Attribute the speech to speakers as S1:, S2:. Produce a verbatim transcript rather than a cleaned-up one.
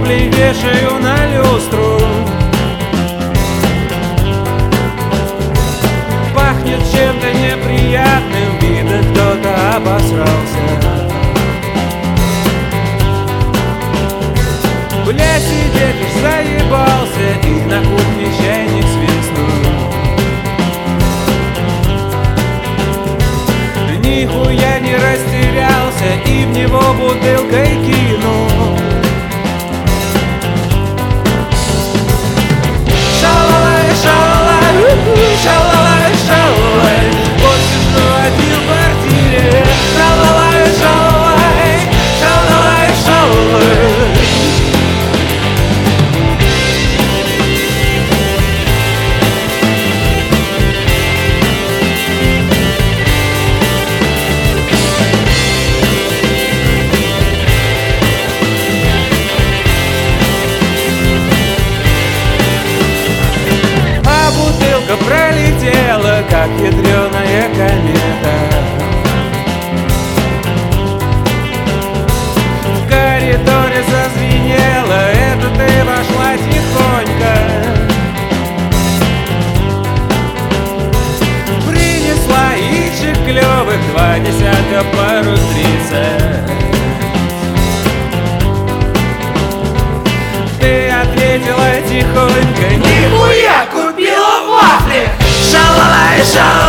S1: туфли вешаю на люстру. Пахнет чем-то неприятным, видно, кто-то обосрался. Бля, сидеть уж заебался, и на кухне чайник свистнул. Нихуя не растерялся и в него бутылкой кинул. Шалалай, шалалай, шалалай, шалалай, вот сижу один в квартире. Шалалай, шалалай, шалалай, шалалай. Пролетела, как ядрёная комета. В коридоре зазвенело, это ты вошла тихонько. Принесла яичек клёвых, два десятка пару тридцать. Ты ответила тихонько: нихуя, купила вафли. Шалалай, шалалай.